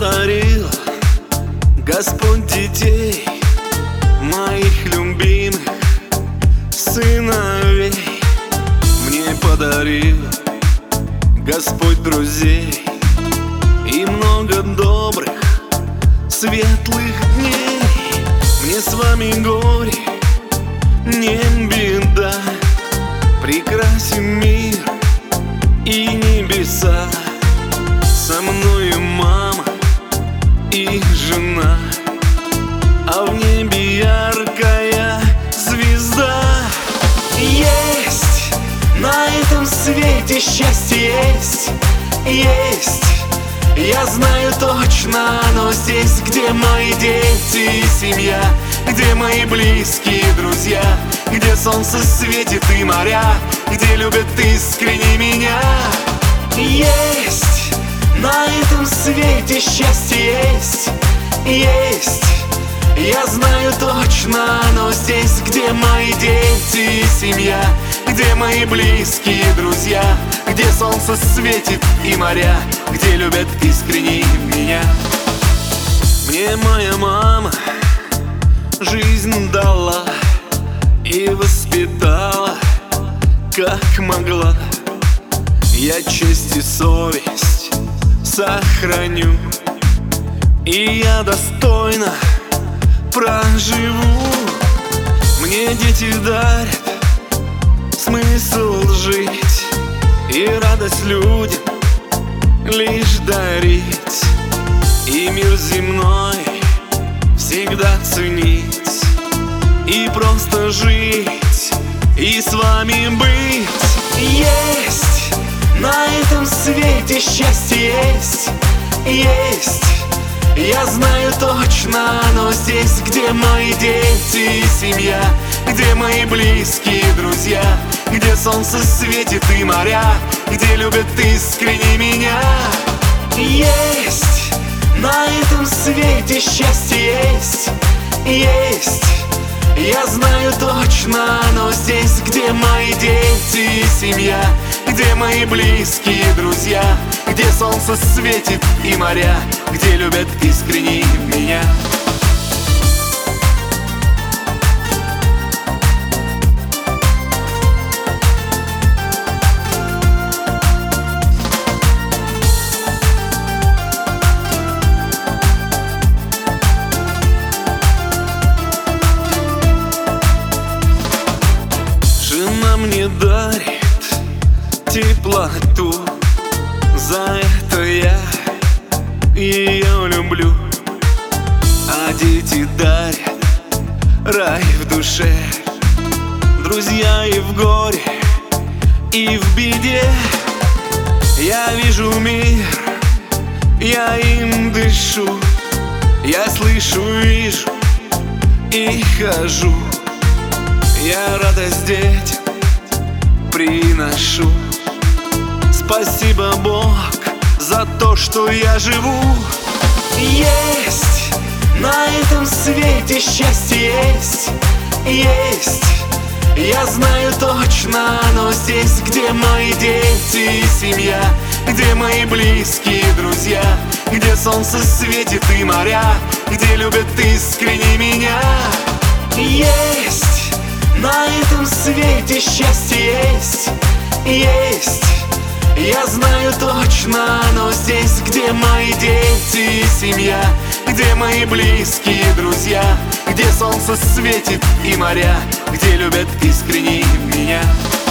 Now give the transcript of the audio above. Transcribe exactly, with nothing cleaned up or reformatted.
подарил Господь детей, моих любимых сыновей. Мне подарил Господь друзей и много добрых, светлых дней. Мне с вами горе не беда, прекрасен мир и небеса. Со мною мама и жена, а в небе яркая звезда. Есть на этом свете счастье, есть, есть. Я знаю точно, но здесь, где мои дети и семья, где мои близкие друзья, где солнце светит и моря, где любят искренне меня. Есть на этом свете счастье, есть, есть. Я знаю точно, но здесь, где мои дети и семья, где мои близкие друзья, где солнце светит и моря, где любят искренне меня. Мне моя мама жизнь дала и воспитала, как могла. Я честь и совесть сохраню, и я достойно проживу. Мне дети дарят смысл жить и радость людям лишь дарить, и мир земной всегда ценить, и просто жить, и с вами быть. Есть на этом свете счастье, есть, есть. Я знаю точно, но здесь, где мои дети и семья, где мои близкие друзья, где солнце светит и моря, где любят искренне меня. Есть на этом свете счастье, есть, есть. Я знаю точно, но здесь, где мои дети и семья, где мои близкие друзья, где солнце светит и моря, где любят искренне меня. Жена мне дарит теплоту, за это я ее люблю. А дети дарят рай в душе, друзья и в горе, и в беде. Я вижу мир, я им дышу, я слышу, вижу и хожу. Я радость детям приношу. Спасибо, Бог, за то, что я живу. Есть на этом свете счастье, есть, есть. Я знаю точно, но здесь, где мои дети и семья, где мои близкие друзья, где солнце светит и моря, где любят искренне меня. Есть на этом свете счастье, есть, есть. Я знаю точно, но здесь, где мои дети и семья, где мои близкие друзья, где солнце светит и моря, где любят искренне меня.